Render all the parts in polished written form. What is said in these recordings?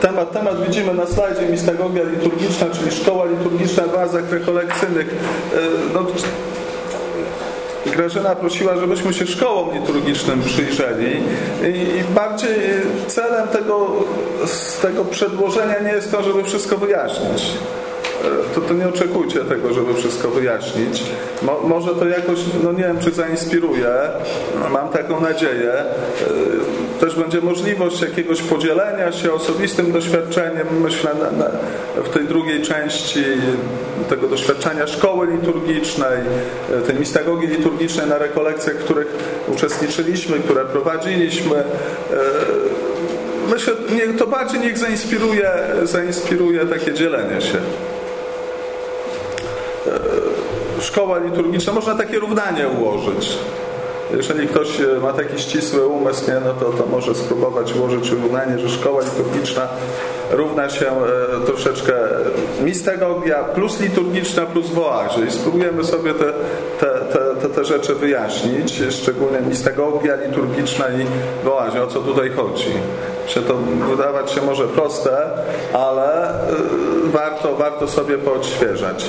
Temat widzimy na slajdzie: mistagogia liturgiczna, czyli szkoła liturgiczna w oazach rekolekcyjnych. Grażyna prosiła, żebyśmy się szkołom liturgicznym przyjrzeli i bardziej celem tego przedłożenia nie jest to, żeby wszystko wyjaśnić. To nie oczekujcie tego, żeby wszystko wyjaśnić. Może to jakoś, nie wiem, czy zainspiruje. Mam taką nadzieję. Też będzie możliwość jakiegoś podzielenia się osobistym doświadczeniem, myślę, w tej drugiej części tego doświadczenia szkoły liturgicznej, tej mistagogii liturgicznej na rekolekcjach, w których uczestniczyliśmy, które prowadziliśmy. Myślę, to bardziej niech zainspiruje takie dzielenie się. Szkoła liturgiczna, można takie równanie ułożyć. Jeżeli ktoś ma taki ścisły umysł, to może spróbować ułożyć równanie, że szkoła liturgiczna równa się troszeczkę mistagogia plus liturgiczna plus w oazie. I spróbujemy sobie te rzeczy wyjaśnić, szczególnie mistagogia liturgiczna i w oazie. O co tutaj chodzi? To wydawać się może proste, ale warto sobie poodświeżać.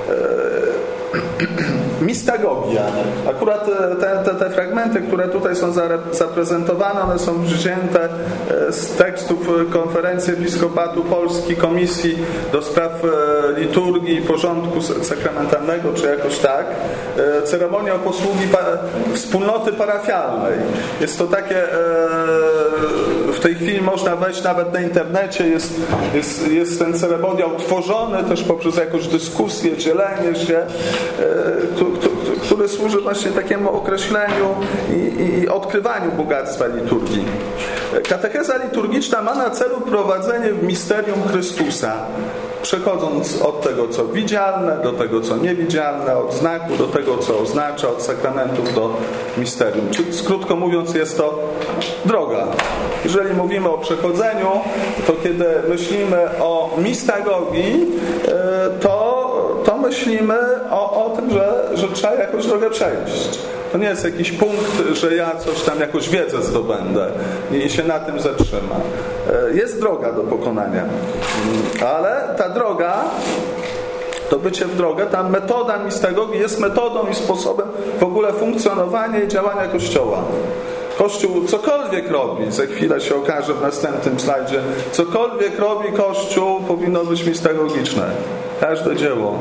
Mistagogia. Akurat te fragmenty, które tutaj są zaprezentowane, one są wzięte z tekstów Konferencji Episkopatu Polski, Komisji do Spraw Liturgii i Porządku Sakramentalnego, czy jakoś tak. Ceremonia posługi wspólnoty parafialnej. Jest to takie, w tej chwili można wejść nawet na internecie, jest ten ceremoniał tworzony też poprzez jakąś dyskusję, dzielenie się, który służy właśnie takiemu określeniu i odkrywaniu bogactwa liturgii. Katecheza liturgiczna ma na celu prowadzenie w misterium Chrystusa, przechodząc od tego, co widzialne, do tego, co niewidzialne, od znaku do tego, co oznacza, od sakramentów do misterium. Czyli krótko mówiąc, jest to droga. Jeżeli mówimy o przechodzeniu, to kiedy myślimy o mistagogii, to myślimy o tym, że trzeba jakąś drogę przejść. To nie jest jakiś punkt, że ja coś tam, jakąś wiedzę zdobędę i się na tym zatrzymam. Jest droga do pokonania. Ale ta droga, to bycie w drogę, ta metoda mistagogii jest metodą i sposobem w ogóle funkcjonowania i działania Kościoła. Kościół cokolwiek robi, za chwilę się okaże w następnym slajdzie, cokolwiek robi Kościół, powinno być mistagogiczne. Każde dzieło.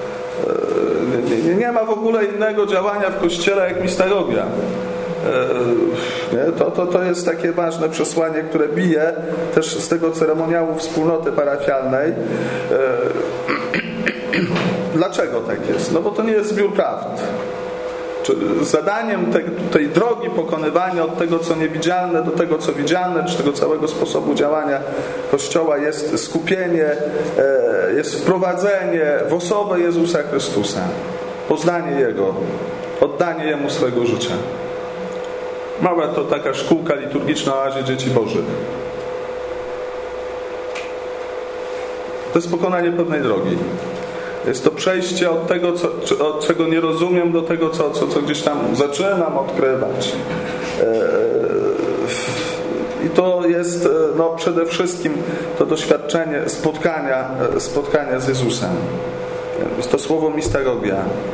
Nie ma w ogóle innego działania w Kościele jak mistagogia. To jest takie ważne przesłanie, które bije też z tego ceremoniału wspólnoty parafialnej. Dlaczego tak jest? Bo to nie jest zbiór prawd. Zadaniem tej drogi pokonywania od tego, co niewidzialne, do tego, co widzialne, czy tego całego sposobu działania Kościoła jest skupienie, jest wprowadzenie w osobę Jezusa Chrystusa, poznanie Jego, oddanie Jemu swego życia. Mała to taka szkółka liturgiczna o oazie dzieci Bożych. To jest pokonanie pewnej drogi. Jest to przejście od tego, od czego nie rozumiem, do tego, co gdzieś tam zaczynam odkrywać. I to jest przede wszystkim to doświadczenie spotkania z Jezusem. Jest to słowo mistagogia.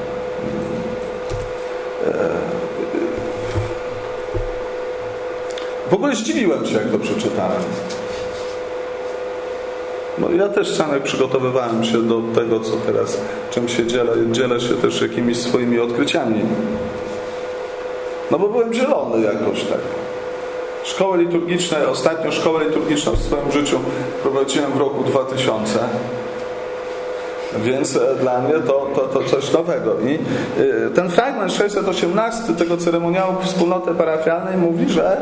W ogóle zdziwiłem się, jak to przeczytałem. Ja też sam, jak przygotowywałem się do tego, co teraz, czym się dzielę się też jakimiś swoimi odkryciami. Bo byłem zielony jakoś tak. Szkołę liturgiczną, ostatnią szkołę liturgiczną w swoim życiu prowadziłem w roku 2000. Więc dla mnie to coś nowego. I ten fragment 618 tego ceremoniału wspólnoty parafialnej mówi, że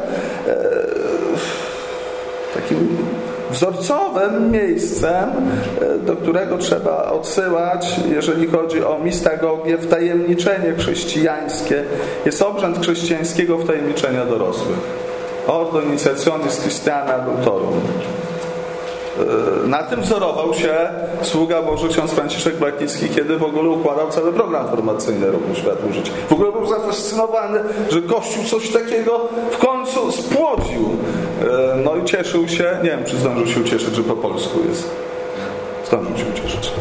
takim wzorcowym miejscem, do którego trzeba odsyłać, jeżeli chodzi o mistagogię, wtajemniczenie chrześcijańskie, jest obrzęd chrześcijańskiego wtajemniczenia dorosłych. Ordo Initiationis Christiana Adultorum. Na tym wzorował się sługa Boży ksiądz Franciszek Blachnicki, kiedy w ogóle układał cały program formacyjny Ruchu Światło Życie. W ogóle był zafascynowany, że Kościół coś takiego w końcu spłodził. No i cieszył się, nie wiem, czy zdążył się ucieszyć, że po polsku jest. Zdążył się ucieszyć.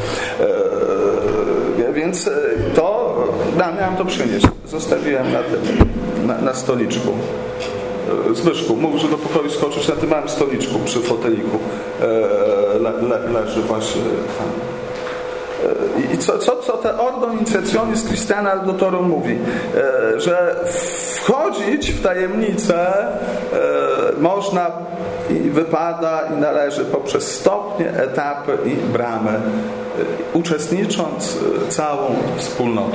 Więc to, miałem to przynieść. Zostawiłem na tym, na stoliczku. Zbyszku, mógł, że do pokoju skoczyć na tym małym stoliczku przy foteliku. Leży właśnie tam. I co te Ordo Initiationis Christiana Auditorum mówi? Że wchodzić w tajemnicę można i wypada i należy poprzez stopnie, etapy i bramy, uczestnicząc całą wspólnotą.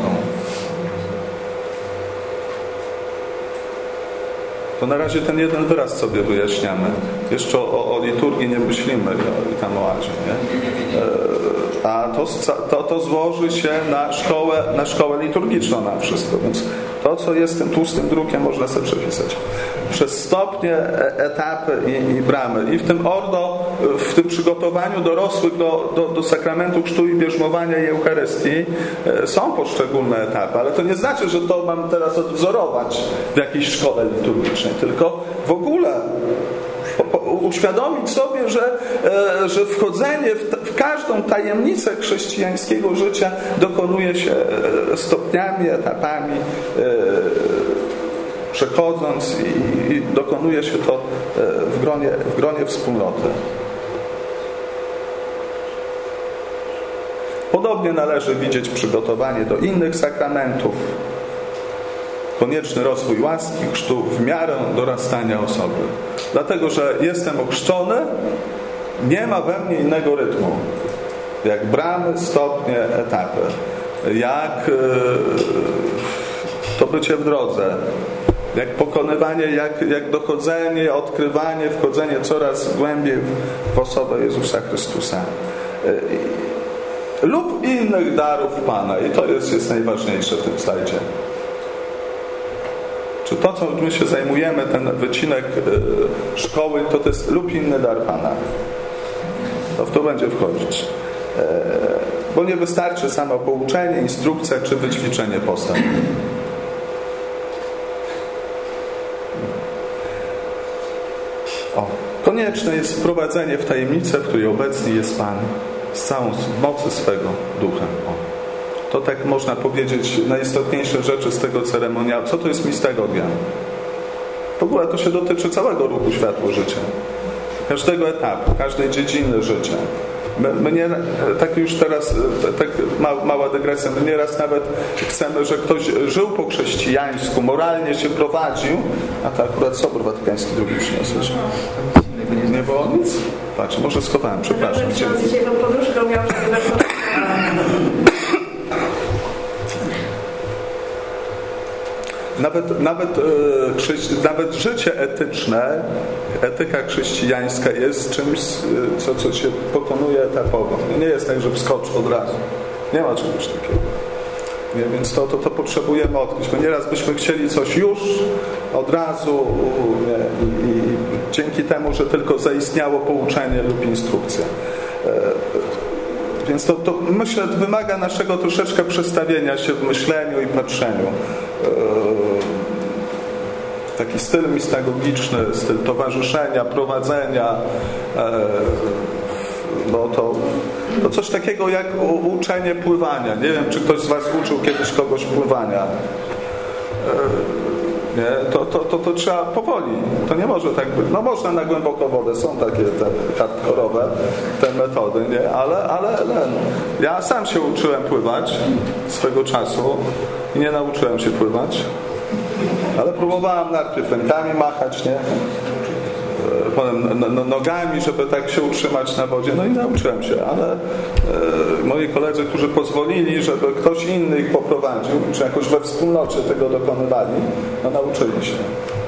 To na razie ten jeden wyraz sobie wyjaśniamy. Jeszcze o liturgii nie myślimy i tam o adzie, nie? A to złoży się na szkołę liturgiczną na wszystko. Więc to, co jest tym tłustym drukiem, można sobie przepisać. Przez stopnie, etapy i bramy. I w tym Ordo, w tym przygotowaniu dorosłych do sakramentu chrztu i bierzmowania i Eucharystii są poszczególne etapy, ale to nie znaczy, że to mam teraz odwzorować w jakiejś szkole liturgicznej, tylko w ogóle uświadomić sobie, że wchodzenie w każdą tajemnicę chrześcijańskiego życia dokonuje się stopniami, etapami, przechodząc i dokonuje się to w gronie wspólnoty. Podobnie należy widzieć przygotowanie do innych sakramentów, konieczny rozwój łaski, chrztu w miarę dorastania osoby. Dlatego, że jestem ochrzczony, nie ma we mnie innego rytmu. Jak bramy, stopnie, etapy. Jak to bycie w drodze. Jak pokonywanie, jak dochodzenie, odkrywanie, wchodzenie coraz głębiej w osobę Jezusa Chrystusa. Lub innych darów Pana. I to jest najważniejsze w tym slajdzie. Czy to, co my się zajmujemy, ten wycinek szkoły, to jest lub inny dar Pana. To w to będzie wchodzić. Bo nie wystarczy samo pouczenie, instrukcja czy wyćwiczenie postaw. Konieczne jest wprowadzenie w tajemnicę, w której obecny jest Pan z całą mocy swego ducha. To tak można powiedzieć najistotniejsze rzeczy z tego ceremoniału. Co to jest mistagogia? W ogóle to się dotyczy całego ruchu Światło Życia. Każdego etapu, każdej dziedziny życia. My nie, tak już teraz, tak mała dygresja, my nieraz nawet chcemy, że ktoś żył po chrześcijańsku, moralnie się prowadził, a to akurat Sobór Watykański II przyniosłeś. Nie było nic? Patrz, może schowałem, przepraszam. Dzisiaj tą poduszką miał Nawet życie etyczne, etyka chrześcijańska jest czymś, co się pokonuje etapowo. Nie jest tak, że wskocz od razu. Nie ma czegoś takiego. Nie? Więc to potrzebujemy odkryć. Bo nieraz byśmy chcieli coś już, od razu i dzięki temu, że tylko zaistniało pouczenie lub instrukcja. Więc to myślę, wymaga naszego troszeczkę przestawienia się w myśleniu i patrzeniu. Taki styl mistagogiczny, styl towarzyszenia, prowadzenia, no to coś takiego jak uczenie pływania. Nie wiem, czy ktoś z Was uczył kiedyś kogoś pływania. Nie? To trzeba powoli. To nie może tak być. No można na głęboką wodę, są takie te hardkorowe te metody, nie? Ale ja sam się uczyłem pływać swego czasu i nie nauczyłem się pływać. Ale próbowałem najpierw rękami machać, nie? Potem nogami, żeby tak się utrzymać na wodzie. No i nauczyłem się, ale moi koledzy, którzy pozwolili, żeby ktoś inny ich poprowadził, czy jakoś we wspólnocie tego dokonywali, no nauczyli się.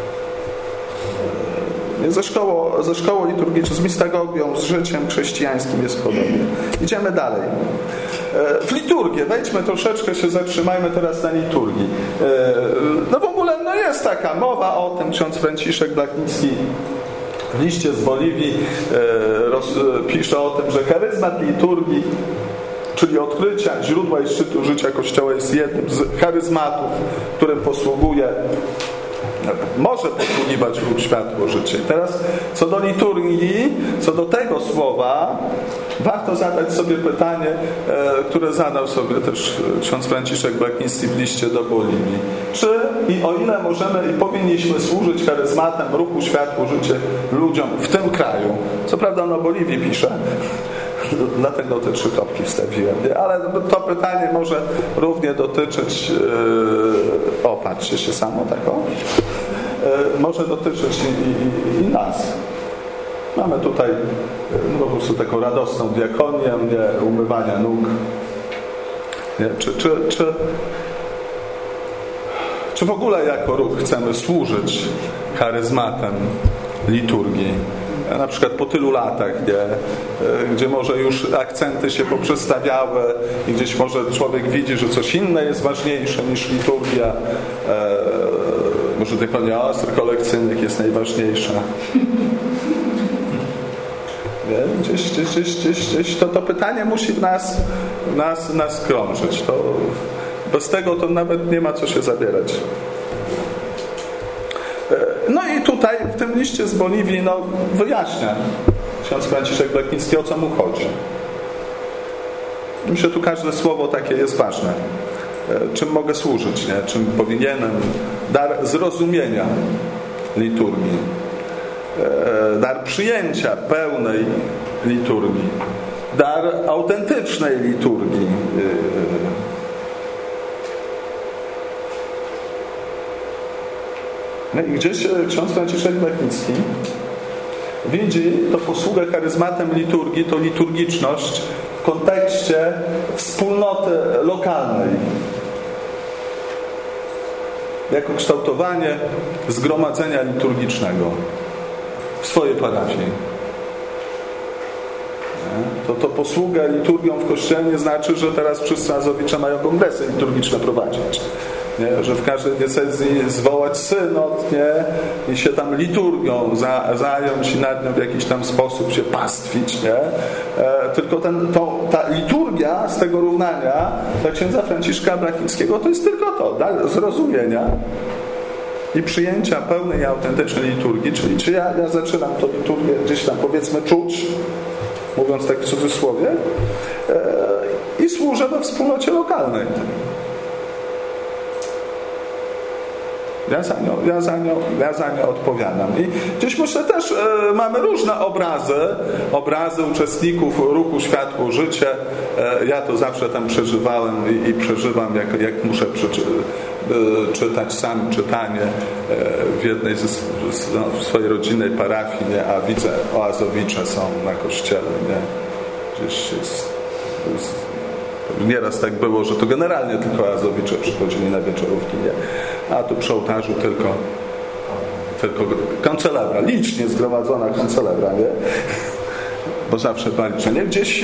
Ze szkołą liturgiczną, z mistagogią, z życiem chrześcijańskim jest podobnie. Idziemy dalej. W liturgię, wejdźmy troszeczkę, się zatrzymajmy teraz na liturgii. No w ogóle jest taka mowa o tym, ksiądz Franciszek Blachnicki w liście z Boliwii pisze o tym, że charyzmat liturgii, czyli odkrycia źródła i szczytu życia Kościoła, jest jednym z charyzmatów, którym może posługiwać Bóg światło życie. I teraz co do liturgii, co do tego słowa, warto zadać sobie pytanie, które zadał sobie też ksiądz Franciszek Blachnicki w liście do Boliwii. Czy i o ile możemy i powinniśmy służyć charyzmatem ruchu światło życie ludziom w tym kraju? Co prawda on o Boliwii pisze, dlatego te 3 kropki wstawiłem. Ale to pytanie może równie dotyczyć, patrzcie się samo tak może dotyczyć i nas. Mamy tutaj po prostu taką radosną diakonię, umywania nóg. Czy w ogóle jako ruch chcemy służyć charyzmatem liturgii? Na przykład po tylu latach, gdzie może już akcenty się poprzestawiały i gdzieś może człowiek widzi, że coś inne jest ważniejsze niż liturgia. Może diakonia rekolekcyjnych jest najważniejsza. Gdzieś to pytanie musi w nas krążyć. Bez tego to nawet nie ma co się zabierać. No i tutaj w tym liście z Boliwii wyjaśnia ksiądz Franciszek Blachnicki, o co mu chodzi. Myślę, że tu każde słowo takie jest ważne. Czym mogę służyć, nie? Czym powinienem. Dar zrozumienia liturgii. Dar przyjęcia pełnej liturgii. Dar autentycznej liturgii. No i gdzieś ksiądz Franciszek Blachnicki widzi to posługę charyzmatem liturgii, to liturgiczność w kontekście wspólnoty lokalnej. Jako kształtowanie zgromadzenia liturgicznego w swojej parafii. To posługa liturgią w Kościele nie znaczy, że teraz wszyscy Azowicze mają kongresy liturgiczne prowadzić. Nie? Że w każdej diecezji zwołać synod, nie? I się tam liturgią zająć i nad nią w jakiś tam sposób się pastwić. Nie? Tylko ta liturgia z tego równania dla księdza Franciszka Blachnickiego to jest tylko to, dar zrozumienia i przyjęcia pełnej i autentycznej liturgii, czyli czy ja zaczynam tę liturgię gdzieś tam powiedzmy czuć, mówiąc tak w cudzysłowie, i służę we wspólnocie lokalnej. Ja za nią odpowiadam. I gdzieś myślę też mamy różne obrazy uczestników ruchu Światło Życie. Ja to zawsze tam przeżywałem i przeżywam, jak muszę czytać sam czytanie w jednej w swojej rodzinnej parafii, nie? A widzę, oazowicze są na kościele, nie? Gdzieś jest nieraz tak było, że to generalnie tylko oazowicze przychodzili na wieczorówki, nie? A tu przy ołtarzu tylko kancelebra, licznie zgromadzona kancelebra, nie? Bo zawsze była liczenie. Gdzieś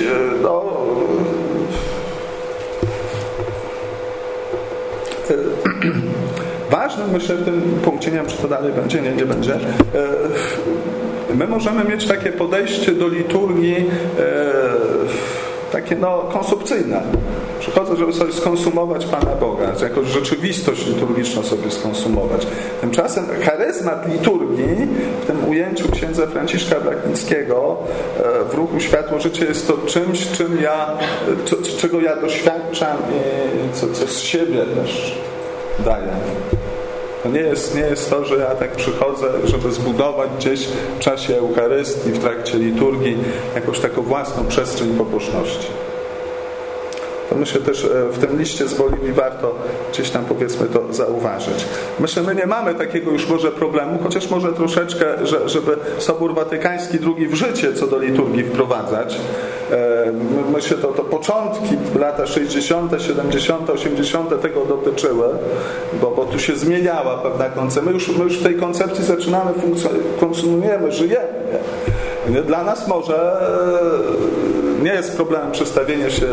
ważnym, myślę, w tym punkcie, nie wiem, czy to dalej będzie, nie będzie, my możemy mieć takie podejście do liturgii takie konsumpcyjne. Przychodzę, żeby sobie skonsumować Pana Boga, jakąś rzeczywistość liturgiczną sobie skonsumować. Tymczasem charyzmat liturgii w tym ujęciu księdza Franciszka Blachnickiego w ruchu Światło Życie jest to czymś, czego ja doświadczam i co z siebie też daję. To nie jest to, że ja tak przychodzę, żeby zbudować gdzieś w czasie Eucharystii, w trakcie liturgii jakąś taką własną przestrzeń pobożności. To myślę też w tym liście z Boliwii warto gdzieś tam powiedzmy to zauważyć. Myślę, my nie mamy takiego już może problemu, chociaż może troszeczkę, żeby Sobór Watykański II w życie co do liturgii wprowadzać. Myślę, to początki, lata 60., 70., 80. tego dotyczyły, bo tu się zmieniała pewna koncepcja. My już w tej koncepcji zaczynamy funkcjonujemy, żyjemy. Nie? Dla nas może nie jest problemem przestawienie się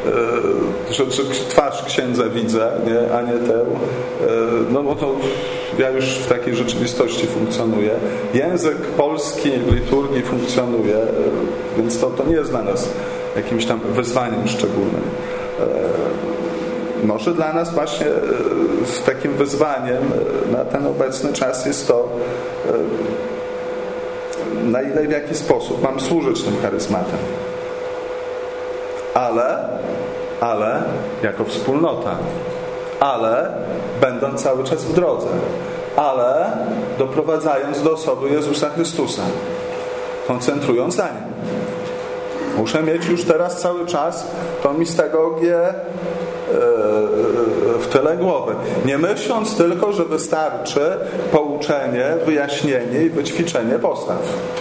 że twarz księdza widzę, nie? A nie tę. No bo to ja już w takiej rzeczywistości funkcjonuję. Język polski w liturgii funkcjonuje, więc to nie jest dla nas jakimś tam wyzwaniem szczególnym. Może dla nas właśnie takim wyzwaniem na ten obecny czas jest to, na ile i w jaki sposób mam służyć tym charyzmatem. Ale jako wspólnota. Ale będąc cały czas w drodze. Ale doprowadzając do osoby Jezusa Chrystusa. Koncentrując na Nim. Muszę mieć już teraz cały czas tą mistagogię w tyle głowy. Nie myśląc tylko, że wystarczy pouczenie, wyjaśnienie i wyćwiczenie postaw.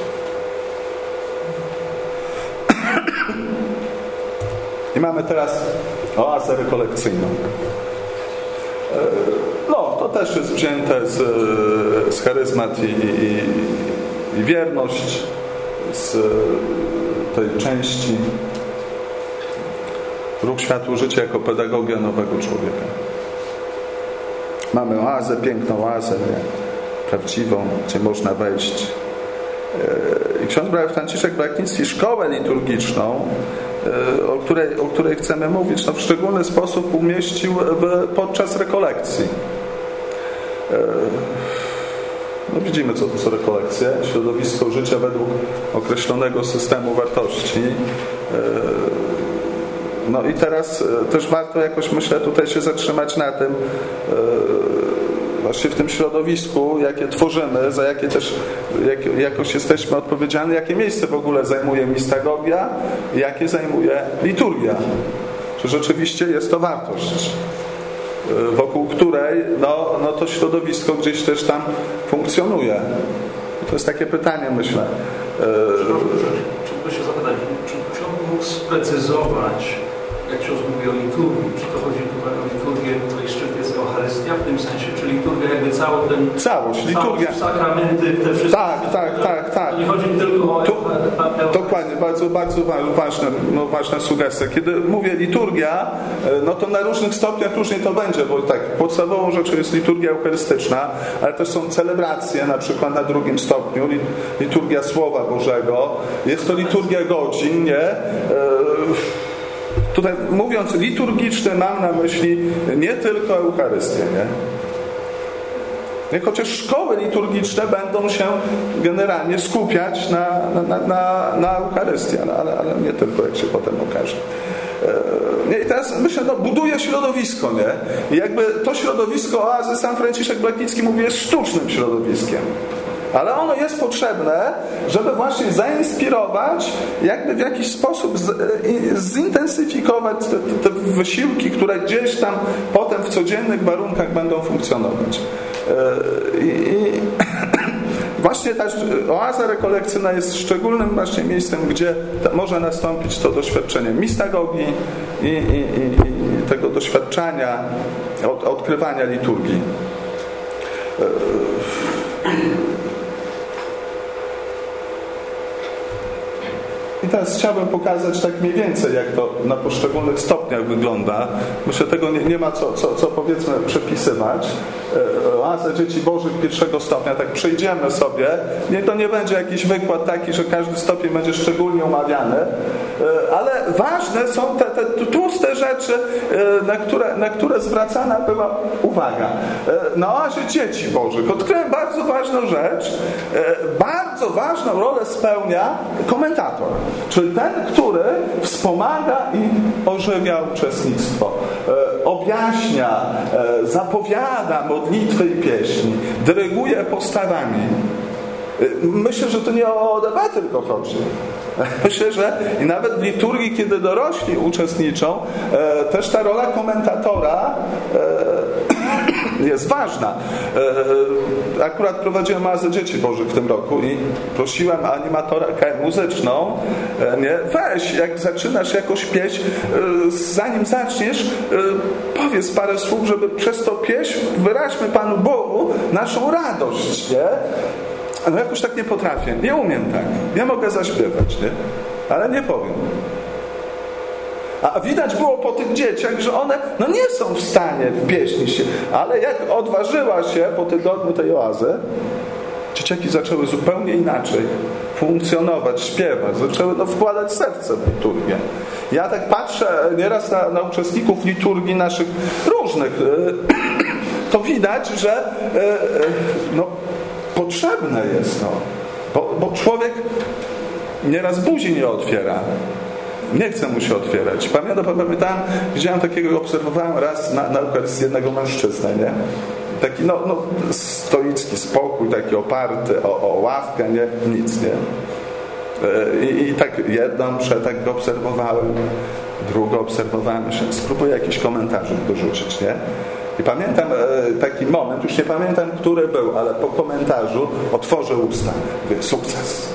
I mamy teraz oazę rekolekcyjną. No, to też jest wzięte z charyzmat i wierność, z tej części Ruch Światło Życie jako pedagogia nowego człowieka. Mamy oazę, piękną oazę, prawdziwą, gdzie można wejść. I ksiądz brał Franciszek Blachnicki szkołę liturgiczną, o której chcemy mówić, w szczególny sposób umieścił podczas rekolekcji. No widzimy, co to są rekolekcje. Środowisko życia według określonego systemu wartości. No i teraz też warto jakoś, myślę, tutaj się zatrzymać na tym, właśnie w tym środowisku, jakie tworzymy, za jakie też jakoś jesteśmy odpowiedzialni, jakie miejsce w ogóle zajmuje mistagogia, jakie zajmuje liturgia. Że rzeczywiście jest to wartość, wokół której no to środowisko gdzieś też tam funkcjonuje. To jest takie pytanie, myślę. Czy by się zapytać, czy ksiądz mógł sprecyzować, jak ksiądz mówi o liturgii, czy to chodzi tutaj o liturgię, której szczyt jest Eucharystia w tym sensie, czy liturgia jakby cały ten... Całość, liturgia. Sakramenty, te wszystkie... Tak. To nie chodzi tylko o... Dokładnie, bardzo ważna sugestia. Kiedy mówię liturgia, no to na różnych stopniach różnie to będzie, bo tak, podstawową rzeczą jest liturgia eucharystyczna, ale też są celebracje, na przykład na drugim stopniu, liturgia Słowa Bożego, jest to liturgia godzin, nie? Tutaj mówiąc liturgiczny, mam na myśli nie tylko Eucharystię, nie? Chociaż szkoły liturgiczne będą się generalnie skupiać na Eucharystii, ale nie tylko, jak się potem okaże. I teraz myślę, buduje środowisko, nie? I jakby to środowisko oazy San Franciszek Blachnicki mówi, jest sztucznym środowiskiem. Ale ono jest potrzebne, żeby właśnie zainspirować, jakby w jakiś sposób zintensyfikować te wysiłki, które gdzieś tam potem w codziennych warunkach będą funkcjonować. Właśnie ta oaza rekolekcyjna jest szczególnym właśnie miejscem, gdzie może nastąpić to doświadczenie mistagogii i tego doświadczania, odkrywania liturgii. I teraz chciałbym pokazać tak mniej więcej, jak to na poszczególnych stopniach wygląda. Myślę, tego nie ma co powiedzmy przepisywać. Oazę Dzieci Bożych pierwszego stopnia, tak przejdziemy sobie. To nie będzie jakiś wykład taki, że każdy stopień będzie szczególnie omawiany, ale ważne są te tłuste rzeczy, na które zwracana była uwaga. Na oazie Dzieci Bożych odkryłem bardzo ważną rzecz. Bardzo ważną rolę spełnia komentator. Czyli ten, który wspomaga i ożywia uczestnictwo. Objaśnia, zapowiada modlitwy i pieśni. Dyryguje postawami. Myślę, że to nie o debatę tylko chodzi. Myślę, że i nawet w liturgii, kiedy dorośli uczestniczą, też ta rola komentatora jest ważna. Akurat prowadziłem oazę Dzieci Bożych w tym roku i prosiłem animatorkę muzyczną, nie, weź, jak zaczynasz jakąś pieśń, zanim zaczniesz, powiedz parę słów, żeby przez tą pieśń wyraźmy Panu Bogu naszą radość, nie? No jakoś tak nie potrafię, nie umiem tak, nie mogę zaśpiewać, nie? Ale nie powiem. A widać było po tych dzieciach, że one nie są w stanie w pieśni się, ale jak odważyła się po tygodniu tej oazy, dzieciaki zaczęły zupełnie inaczej funkcjonować, śpiewać, zaczęły wkładać serce w liturgię. Ja tak patrzę nieraz na uczestników liturgii naszych różnych, to widać, że potrzebne jest bo człowiek nieraz buzi nie otwiera. Nie chce mu się otwierać. Pamiętam, widziałem takiego, obserwowałem raz na Eucharystii jednego mężczyznę, nie? Taki stoicki spokój, taki oparty o ławkę, nie? Nic, nie? I tak jedną mszę tak go obserwowałem, drugą obserwowałem, spróbuję jakiś komentarz dorzucić, nie? I pamiętam taki moment, już nie pamiętam, który był, ale po komentarzu otworzę usta. Mówię, sukces.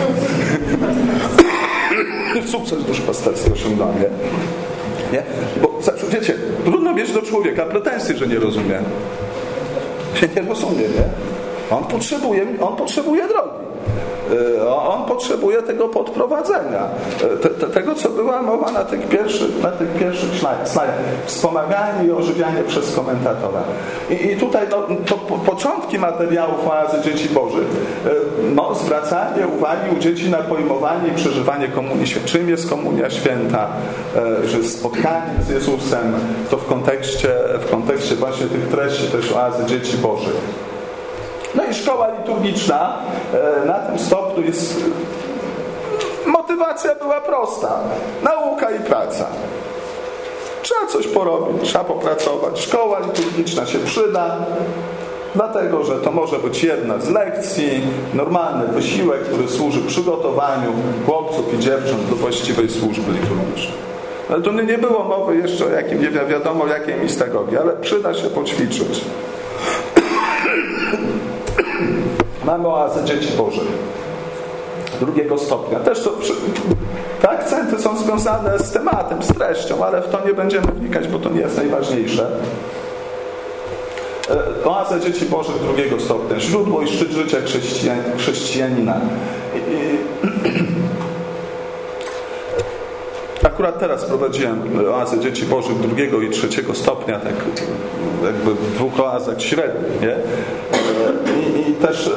Sukces duszpasterski osiągnąłem, nie? Bo wiecie, trudno mieć do człowieka pretensje, że nie rozumie. Nie rozumie, nie? On potrzebuje drogi. On potrzebuje tego podprowadzenia. Tego, co była mowa na tych pierwszych slajdach. Wspomaganie i ożywianie przez komentatora. I tutaj to początki materiałów oazy Dzieci Bożych, zwracanie uwagi u dzieci na pojmowanie i przeżywanie Komunii Świętej. Czym jest Komunia Święta? Że spotkanie z Jezusem to w kontekście właśnie tych treści też oazy Dzieci Bożych. No i szkoła liturgiczna na tym stopniu jest... Motywacja była prosta. Nauka i praca. Trzeba coś porobić, trzeba popracować. Szkoła liturgiczna się przyda, dlatego, że to może być jedna z lekcji, normalny wysiłek, który służy przygotowaniu chłopców i dziewcząt do właściwej służby liturgicznej. Ale tu nie było mowy jeszcze o jakim, nie wiadomo jakiej mistagogii, ale przyda się poćwiczyć. Mamy oazę Dzieci Bożych drugiego stopnia. Też te akcenty są związane z tematem, z treścią, ale w to nie będziemy wnikać, bo to nie jest najważniejsze. Oaza Dzieci Bożych drugiego stopnia. Źródło i szczyt życia chrześcijanina. Akurat teraz prowadziłem oazę Dzieci Bożych drugiego i trzeciego stopnia, tak jakby w dwóch oazach średnich, nie? I też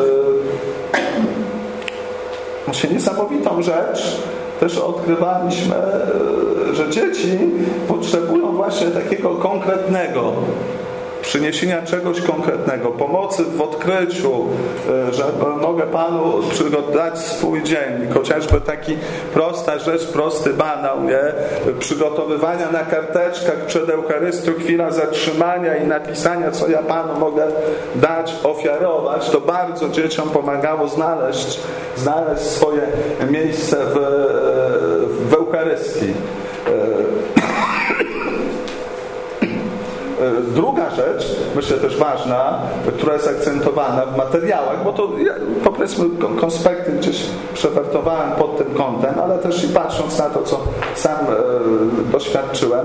niesamowitą rzecz też odkrywaliśmy, że dzieci potrzebują właśnie takiego konkretnego przyniesienia czegoś konkretnego, pomocy w odkryciu, że mogę Panu dać swój dzień, chociażby taki prosta rzecz, prosty banał, nie? Przygotowywania na karteczkach przed Eucharystią, chwila zatrzymania i napisania, co ja Panu mogę dać, ofiarować, to bardzo dzieciom pomagało znaleźć swoje miejsce w Eucharystii. Druga rzecz, myślę też ważna, która jest akcentowana w materiałach, bo to ja, powiedzmy konspekty gdzieś przewertowałem pod tym kątem, ale też i patrząc na to, co sam doświadczyłem,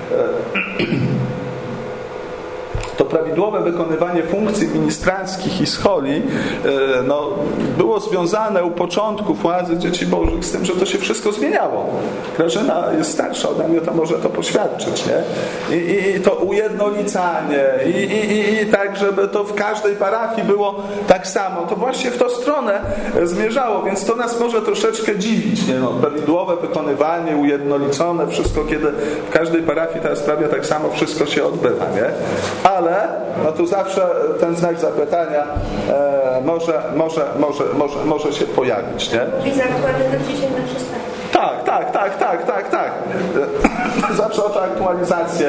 to prawidłowe wykonywanie funkcji ministranckich i scholi było związane u początków oazy Dzieci Bożych z tym, że to się wszystko zmieniało. Grażyna jest starsza ode mnie, to może to poświadczyć, nie? I to ujednolicanie i tak, żeby to w każdej parafii było tak samo. To właśnie w tą stronę zmierzało, więc to nas może troszeczkę dziwić, nie? Prawidłowe wykonywanie, ujednolicone, wszystko, kiedy w każdej parafii teraz prawie tak samo wszystko się odbywa, nie? Ale tu zawsze ten znak zapytania może się pojawić, nie? I zakłady do dzisiaj na przystanie. Tak. Zawsze o tę aktualizację.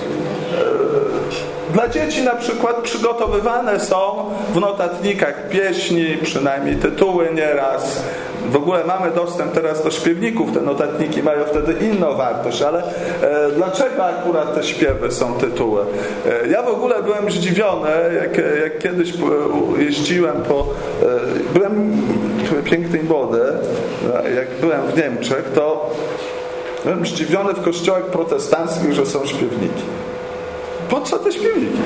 Dla dzieci na przykład przygotowywane są w notatnikach pieśni, przynajmniej tytuły nieraz. W ogóle mamy dostęp teraz do śpiewników, te notatniki mają wtedy inną wartość, ale dlaczego akurat te śpiewy są tytuły? Ja w ogóle byłem zdziwiony, jak kiedyś jeździłem byłem piękny i młody, jak byłem w Niemczech, to byłem zdziwiony w kościołach protestanckich, że są śpiewniki. Po co te śpiewniki?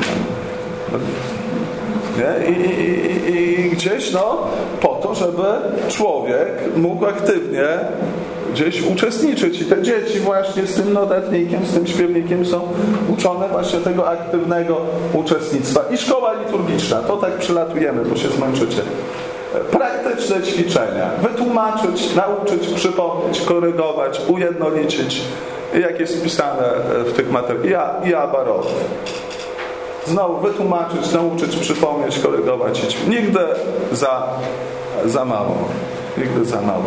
Nie? I gdzieś po to, żeby człowiek mógł aktywnie gdzieś uczestniczyć. I te dzieci właśnie z tym notatnikiem, z tym śpiewnikiem są uczone właśnie tego aktywnego uczestnictwa. I szkoła liturgiczna, to tak przylatujemy, bo się zmęczycie. Praktyczne ćwiczenia, wytłumaczyć, nauczyć, przypomnieć, korygować, ujednolicić, jak jest wpisane w tych materiałach, i abarot. Znowu wytłumaczyć, nauczyć, przypomnieć, korygować. Nigdy za mało. Nigdy za mało.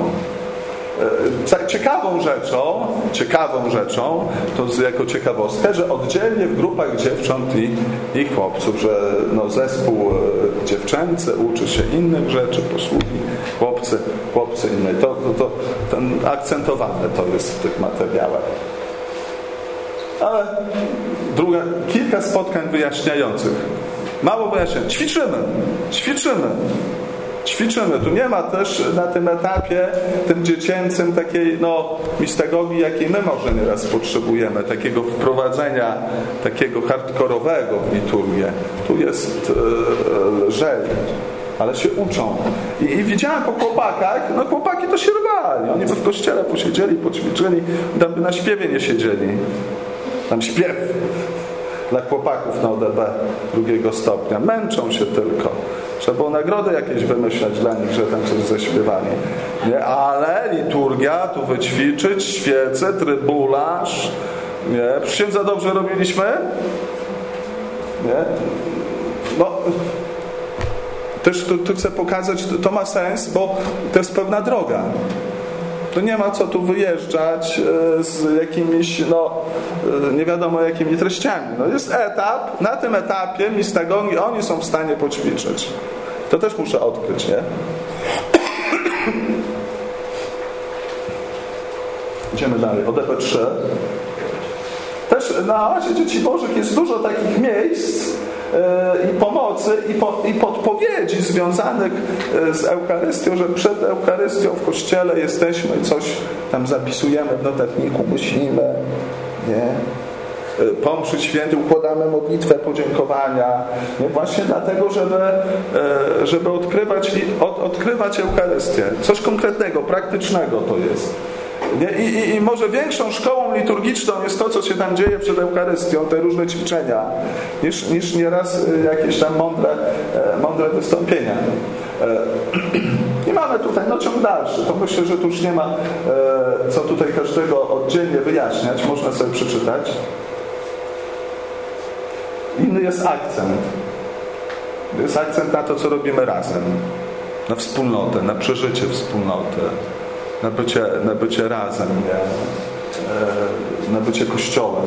Ciekawą rzeczą, to jako ciekawostkę, że oddzielnie w grupach dziewcząt i chłopców, że zespół dziewczęcy uczy się innych rzeczy, posługi, chłopcy innej. To akcentowane to jest w tych materiałach. Ale kilka spotkań wyjaśniających. Mało wyjaśnień. Ćwiczymy. Tu nie ma też na tym etapie, tym dziecięcym, takiej mistagogii, jakiej my może nieraz potrzebujemy, takiego wprowadzenia, takiego hardkorowego w liturgię. Tu jest lżej, ale się uczą. I widziałem po chłopakach, chłopaki to się rwali. Oni by w kościele posiedzieli, poćwiczyli, tam by na śpiewie nie siedzieli. Tam śpiew dla chłopaków na ODB 2 stopnia. Męczą się tylko. Trzeba było nagrody jakieś wymyślać dla nich, że tam coś zaśpiewali. Nie? Ale liturgia, tu wyćwiczyć, świece, trybularz. Nie? Księdza dobrze robiliśmy? Nie? Też tu chcę pokazać, to ma sens, bo to jest pewna droga. To nie ma co tu wyjeżdżać z jakimiś, nie wiadomo jakimi treściami. Jest etap, na tym etapie mistagogii oni są w stanie poćwiczyć. To też muszę odkryć, nie? Idziemy dalej. ODP 3. Też na Oazie Dzieci Bożych jest dużo takich miejsc i pomocy i podpowiedzi związanych z Eucharystią, że przed Eucharystią w Kościele jesteśmy, coś tam zapisujemy w notatniku, myślimy, nie? Po mszy świętej układamy modlitwę podziękowania, nie? Właśnie dlatego, żeby odkrywać Eucharystię. Coś konkretnego, praktycznego to jest. I może większą szkołą liturgiczną jest to, co się tam dzieje przed Eucharystią, te różne ćwiczenia, niż nieraz jakieś tam mądre wystąpienia. I mamy tutaj ciąg dalszy. To myślę, że tu już nie ma co tutaj każdego oddzielnie wyjaśniać. Można sobie przeczytać. Inny jest akcent. Jest akcent na to, co robimy razem. Na wspólnotę, na przeżycie wspólnoty. Na bycie razem, na bycie Kościołem.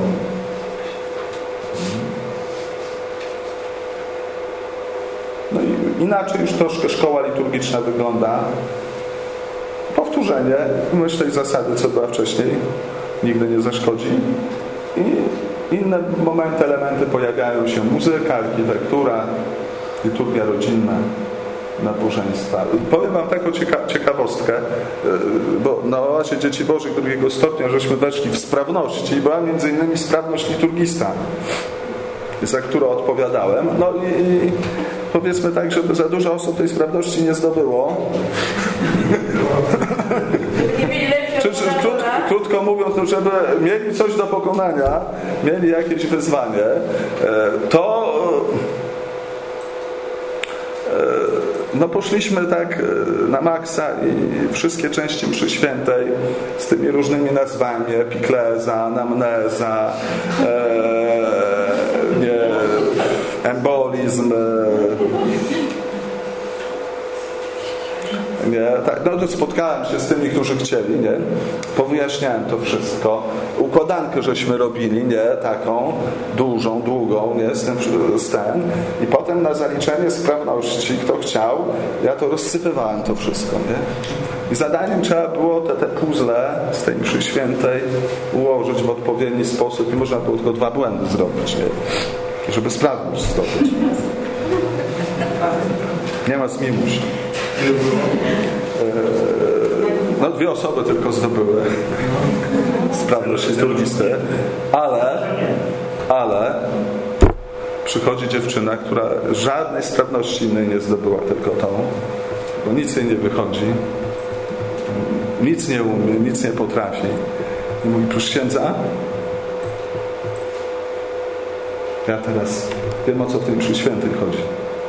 I inaczej już troszkę szkoła liturgiczna wygląda. Powtórzenie, myśl tej zasady, co była wcześniej, nigdy nie zaszkodzi. I inne momenty, elementy pojawiają się. Muzyka, architektura, liturgia rodzinna, nabożeństwa. Powiem wam taką ciekawostkę, bo na Oazie Dzieci Bożych 2 stopnia żeśmy weszli w sprawności i była między innymi sprawność liturgista, za którą odpowiadałem. I powiedzmy tak, żeby za dużo osób tej sprawności nie zdobyło. Krótko mówiąc, żeby mieli coś do pokonania, mieli jakieś wyzwanie, to poszliśmy tak na maksa i wszystkie części mszy świętej z tymi różnymi nazwami, epikleza, anamneza, embolizm, nie? Tak, spotkałem się z tymi, którzy chcieli, nie? Powyjaśniałem to wszystko. Układankę żeśmy robili, nie? Taką dużą, długą, nie? Z ten. I potem na zaliczenie sprawności, kto chciał, ja to rozsypywałem to wszystko, nie? I zadaniem trzeba było te puzzle z tej mszy świętej ułożyć w odpowiedni sposób i można było tylko 2 błędy zrobić, nie? Żeby sprawność zdobyć. Nie ma zmiłuś. 2 osoby tylko zdobyły sprawność liturgistę, ale przychodzi dziewczyna, która żadnej sprawności innej nie zdobyła, tylko tą, bo nic jej nie wychodzi. nic nie umie, nic nie potrafi. I mówi, proszę księdza, ja teraz wiem, o co w tym Mszy Świętej chodzi.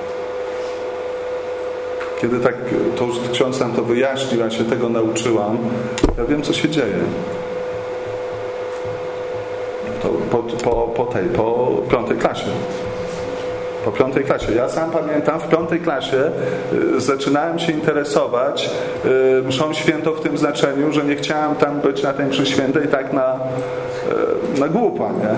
Kiedy tak to już ksiądz nam to wyjaśnił, ja się tego nauczyłam, ja wiem, co się dzieje. To po 5. klasie. Po 5. klasie. Ja sam pamiętam, w 5. klasie zaczynałem się interesować mszą świętą w tym znaczeniu, że nie chciałem tam być na tej mszy świętej tak na głupa, nie?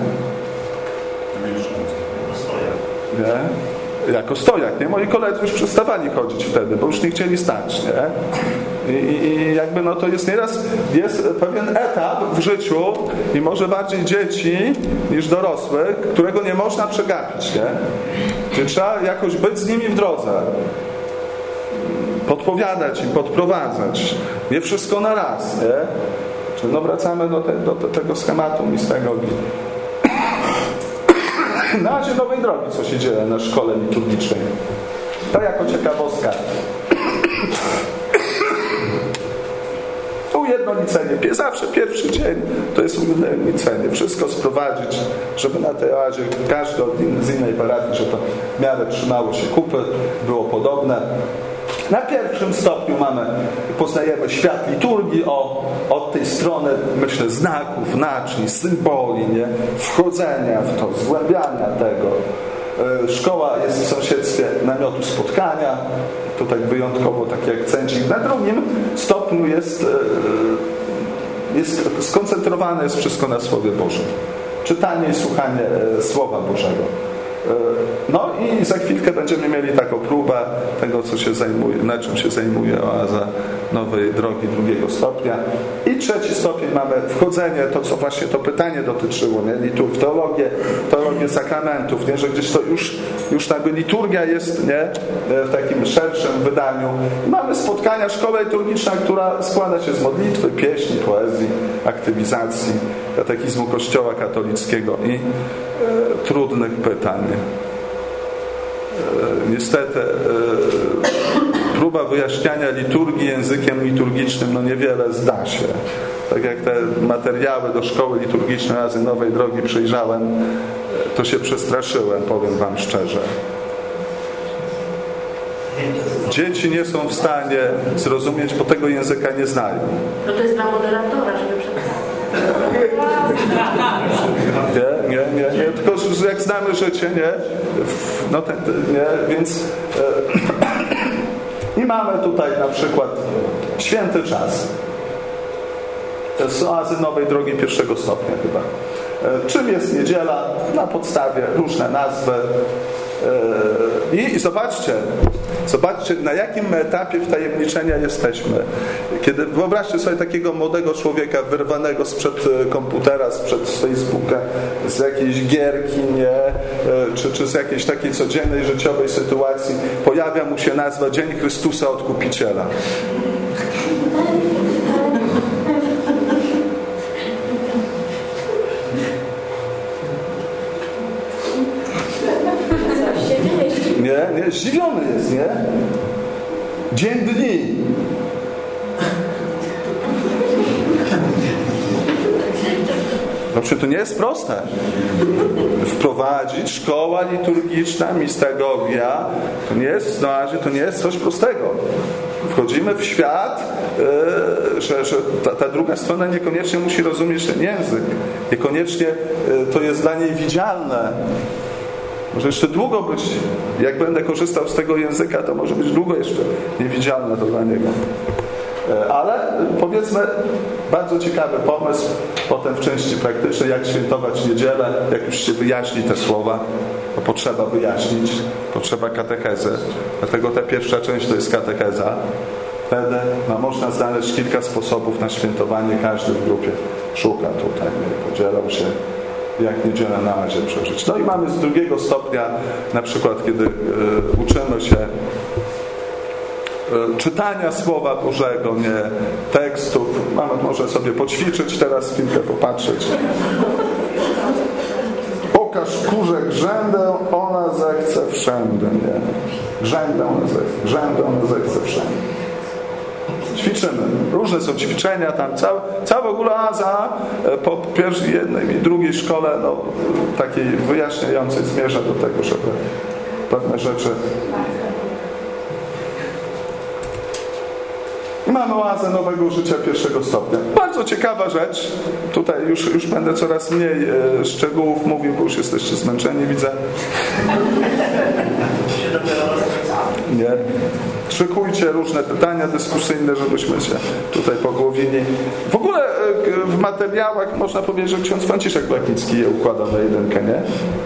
Nie? Jako stojak, nie? Moi koledzy już przestawali chodzić wtedy, bo już nie chcieli stać, nie? I jakby no to jest nieraz jest pewien etap w życiu i może bardziej dzieci niż dorosłych, którego nie można przegapić, nie? Czyli trzeba jakoś być z nimi w drodze. Podpowiadać im, podprowadzać. Nie wszystko na raz, nie? Czyli no wracamy do tego schematu mistagogii. Na razie Nowej Drogi, co się dzieje na szkole liturgicznej. To jako ciekawostka. Ujednolicenie. Zawsze pierwszy dzień to jest ujednolicenie. Wszystko sprowadzić, żeby na tej razie każdy z innej parafii, że to w miarę trzymało się kupy, było podobne. Na pierwszym stopniu poznajemy świat liturgii od tej strony, myślę, znaków, naczyń, symboli, nie? Wchodzenia w to, zgłębiania tego. Szkoła jest w sąsiedztwie namiotu spotkania. To tak wyjątkowo taki akcencik. Na drugim stopniu jest skoncentrowane jest wszystko na Słowie Bożym. Czytanie i słuchanie Słowa Bożego. No i za chwilkę będziemy mieli taką próbę tego, co się zajmuje, na czym się zajmuje oaza Nowej Drogi 2. stopnia. I 3. stopień mamy wchodzenie, to co właśnie to pytanie dotyczyło, nie? Teologię sakramentów, nie? Że gdzieś to już jakby liturgia jest, nie? W takim szerszym wydaniu. I mamy spotkania, szkoła liturgiczna, która składa się z modlitwy, pieśni, poezji, aktywizacji, katechizmu Kościoła katolickiego i trudnych pytań. Niestety próba wyjaśniania liturgii językiem liturgicznym no niewiele zda się. Tak jak te materiały do szkoły liturgicznej razy Nowej Drogi przyjrzałem, to się przestraszyłem, powiem wam szczerze. Dzieci nie są w stanie zrozumieć, bo tego języka nie znają. No to jest dla moderatora, żeby przeczytać. Nie, tylko że jak znamy życie, nie? No nie, więc i mamy tutaj na przykład święty czas. To jest oazy Nowej Drogi 1. stopnia chyba. Czym jest niedziela? Na podstawie różne nazwy. I zobaczcie, na jakim etapie wtajemniczenia jesteśmy. Kiedy wyobraźcie sobie takiego młodego człowieka wyrwanego sprzed komputera, sprzed Facebooka, z jakiejś gierki, nie? Czy z jakiejś takiej codziennej, życiowej sytuacji, pojawia mu się nazwa Dzień Chrystusa Odkupiciela. Nie, zdziwiony jest, nie? Dzień dni. No przecież to nie jest proste. Wprowadzić szkoła liturgiczna, mistagogia, to nie jest coś prostego. Wchodzimy w świat, że ta druga strona niekoniecznie musi rozumieć ten język. Niekoniecznie to jest dla niej widzialne. Może jeszcze długo być, jak będę korzystał z tego języka, to może być długo jeszcze niewidzialne to dla niego. Ale powiedzmy, bardzo ciekawy pomysł potem w części praktycznej, jak świętować niedzielę, jak już się wyjaśni te słowa, to potrzeba wyjaśnić, potrzeba katechezy. Dlatego ta pierwsza część to jest katecheza. Wtedy można znaleźć kilka sposobów na świętowanie, każdy w grupie szuka tutaj, podzielał się, jak niedzielę na razie przeżyć. No i mamy z 2. stopnia, na przykład kiedy uczymy się czytania Słowa Bożego, nie tekstów. Może sobie poćwiczyć teraz, chwilkę popatrzeć. Pokaż kurze grzędę, ona zechce wszędzie, nie? Grzędę ona zechce wszędzie. ćwiczymy. Różne są ćwiczenia, tam cała w ogóle oaza po pierwszej, jednej i drugiej szkole takiej wyjaśniającej zmierza do tego, żeby pewne rzeczy... I mamy oazę nowego życia pierwszego stopnia. Bardzo ciekawa rzecz. Tutaj już będę coraz mniej szczegółów mówił, bo już jesteście zmęczeni, widzę. Nie. Szykujcie różne pytania dyskusyjne, żebyśmy się tutaj pogłowili. W ogóle w materiałach można powiedzieć, że ksiądz Franciszek Blachnicki je układa na jedynkę, nie?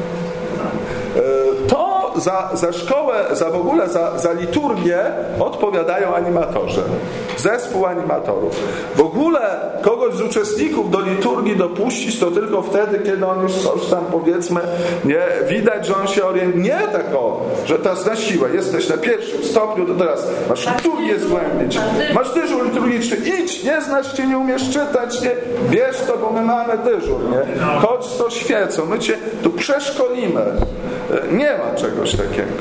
To za szkołę, w ogóle za liturgię odpowiadają animatorzy. Zespół animatorów. W ogóle kogoś z uczestników do liturgii dopuścić to tylko wtedy, kiedy on już coś tam, powiedzmy, nie, widać, że on się orientuje. Nie tak że teraz na siłę jesteś na pierwszym stopniu, to teraz masz liturgię zgłębić. Masz dyżur liturgiczny. Idź, nie znasz cię, nie umiesz czytać, nie? Bierz to, bo my mamy dyżur, nie? Chodź z tą świecą, my cię tu przeszkolimy. Nie ma czegoś takiego.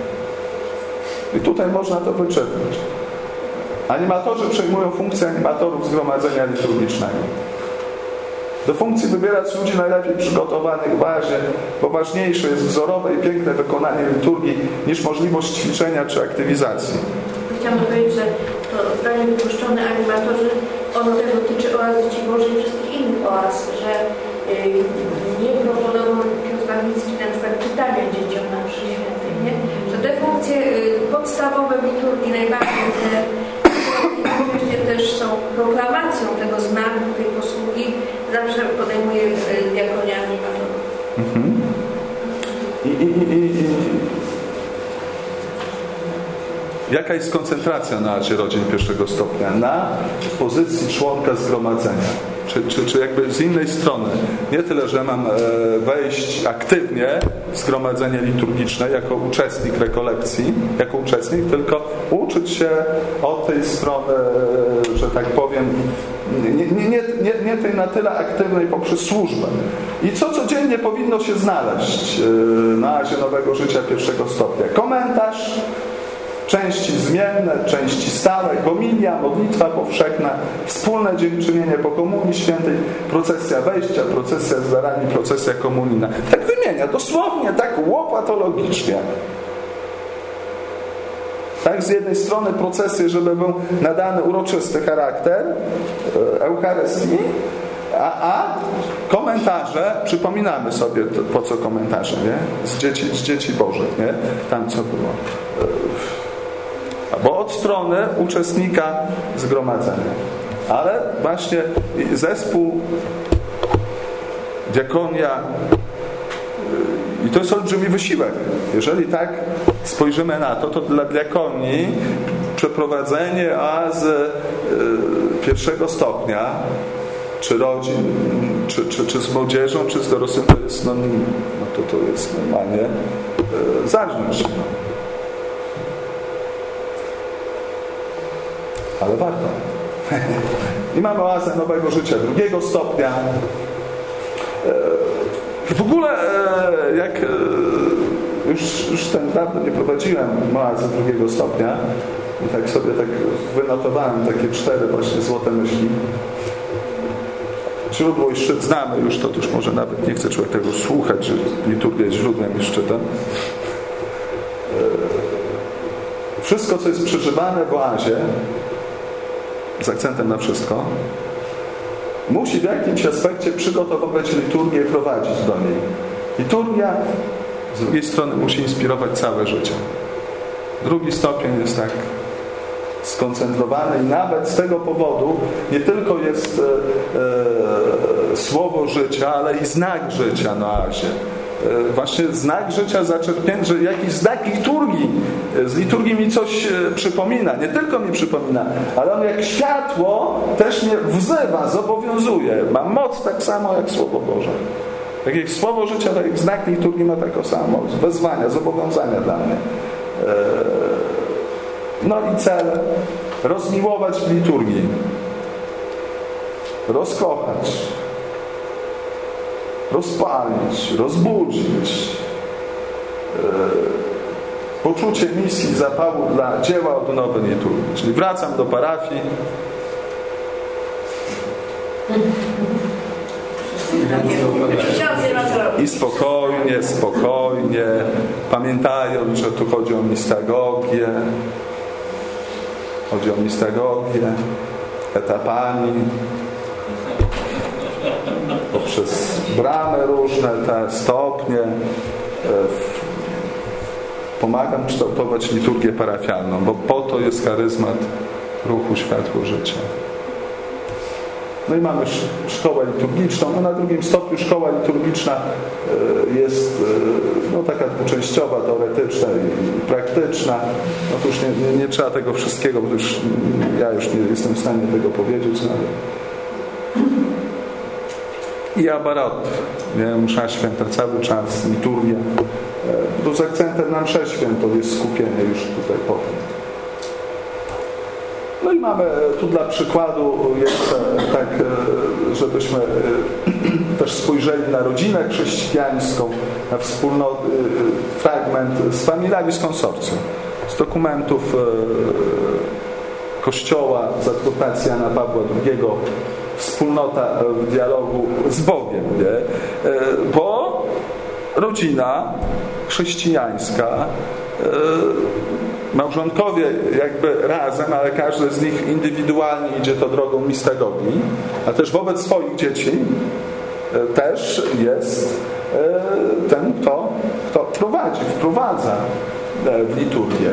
I tutaj można to wyczytać. Animatorzy przejmują funkcję animatorów zgromadzenia liturgicznego. Do funkcji wybierać ludzi najlepiej przygotowanych w bazie, bo ważniejsze jest wzorowe i piękne wykonanie liturgii niż możliwość ćwiczenia czy aktywizacji. Chciałam powiedzieć, że to zdanie wypuszczone animatorzy, ono też dotyczy oazy Dzieci Bożej i wszystkich innych oaz, że nie proponował ksiądz Blachnicki na przykład czytania dzieciom na mszy świętej, nie? Że te funkcje podstawowe w liturgii najbardziej też są proklamacją tego znaku, tej posługi, zawsze podejmuje diakonia animatorów. Jaka jest koncentracja na Azie Rodzin pierwszego stopnia? Na pozycji członka zgromadzenia. Czy jakby z innej strony, nie tyle, że mam wejść aktywnie w zgromadzenie liturgiczne jako uczestnik rekolekcji, tylko uczyć się od tej strony, że tak powiem, nie tej na tyle aktywnej poprzez służbę. I co codziennie powinno się znaleźć na Azie Nowego Życia pierwszego stopnia? Komentarz, części zmienne, części stałe, homilia, modlitwa powszechna, wspólne dziękczynienie po Komunii Świętej, procesja wejścia, procesja z darami, procesja komunijna. Tak wymienia, dosłownie, tak łopatologicznie. Tak, z jednej strony procesje, żeby był nadany uroczysty charakter Eucharystii, a komentarze, przypominamy sobie po co komentarze, nie? Z dzieci Bożych, nie? Tam co było. Bo od strony uczestnika zgromadzenia. Ale właśnie zespół, diakonia, i to jest olbrzymi wysiłek. Jeżeli tak spojrzymy na to dla diakonii przeprowadzenie oazy pierwszego stopnia, czy rodzin, czy z młodzieżą, czy z dorosłym, to jest, to jest normalnie zarżnąć. Ale warto. I mamy oazę nowego życia drugiego stopnia. W ogóle jak już ten dawno nie prowadziłem oazę drugiego stopnia i tak sobie wynotowałem takie 4 właśnie złote myśli. Źródło i szczyt znamy już, to już może nawet nie chce człowiek tego słuchać, że liturgia jest źródłem i szczytem. Wszystko, co jest przeżywane w oazie, z akcentem na wszystko, musi w jakimś aspekcie przygotowywać liturgię i prowadzić do niej. Liturgia z drugiej strony musi inspirować całe życie. Drugi stopień jest tak skoncentrowany i nawet z tego powodu nie tylko jest słowo życia, ale i znak życia na oazie. Właśnie znak życia zaczerpnięty, że jakiś znak liturgii, z liturgii mi coś przypomina, nie tylko mi przypomina, ale on jak światło też mnie wzywa, zobowiązuje, ma moc tak samo jak Słowo Boże. Tak jak Słowo życia, tak jak znak liturgii ma taką samą moc, wezwania, zobowiązania dla mnie. No i cel, rozmiłować w liturgii, rozkochać, rozpalić, rozbudzić, poczucie misji, zapału dla dzieła odnowy liturgii. Czyli wracam do parafii. I spokojnie, pamiętając, że tu chodzi o mistagogię, etapami, poprzez bramy różne, te stopnie. Pomagam kształtować liturgię parafialną, bo po to jest charyzmat ruchu światło życia. No i mamy szkołę liturgiczną. No na drugim stopniu szkoła liturgiczna jest taka dwuczęściowa, teoretyczna i praktyczna. No to już nie trzeba tego wszystkiego, bo ja już nie jestem w stanie tego powiedzieć. No. I abarot, msza święta cały czas, liturgia. Tu z akcentem na mszę świętą jest skupienie już tutaj potem. No i mamy tu dla przykładu jeszcze tak, żebyśmy też spojrzeli na rodzinę chrześcijańską, na wspólnotę, fragment z Familiaris Consortium, z dokumentów Kościoła z adnotacji Jana Pawła II, wspólnota w dialogu z Bogiem, nie? Bo rodzina chrześcijańska, małżonkowie jakby razem, ale każdy z nich indywidualnie idzie to drogą mistagogii, a też wobec swoich dzieci też jest ten, kto wprowadza w liturgię.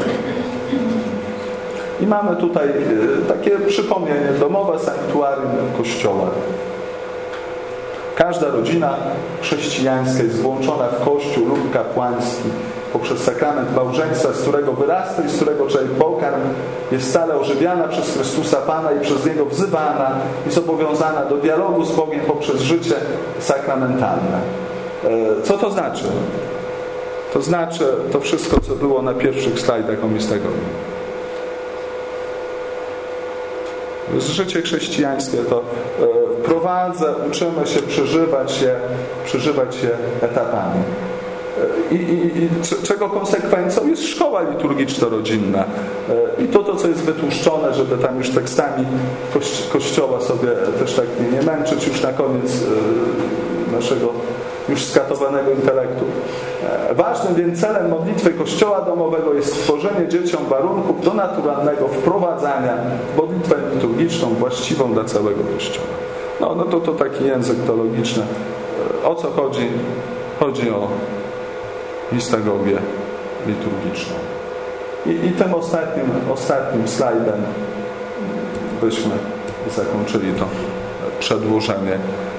I mamy tutaj takie przypomnienie, domowe sanktuarium Kościoła. Każda rodzina chrześcijańska jest włączona w Kościół lub kapłański poprzez sakrament małżeństwa, z którego wyrasta i z którego człowiek pokarm, jest stale ożywiana przez Chrystusa Pana i przez Niego wzywana i zobowiązana do dialogu z Bogiem poprzez życie sakramentalne. Co to znaczy? To znaczy to wszystko, co było na pierwszych slajdach o mistagogii. Życie chrześcijańskie to uczymy się przeżywać się etapami. I czego konsekwencją jest szkoła liturgiczno-rodzinna. I to, co jest wytłuszczone, żeby tam już tekstami Kościoła sobie też tak nie męczyć już na koniec naszego już skatowanego intelektu. Ważnym więc celem modlitwy Kościoła domowego jest stworzenie dzieciom warunków do naturalnego wprowadzania w modlitwę liturgiczną właściwą dla całego Kościoła. No to taki język teologiczny. O co chodzi? Chodzi o mistagogię liturgiczną. I tym ostatnim slajdem byśmy zakończyli to przedłożenie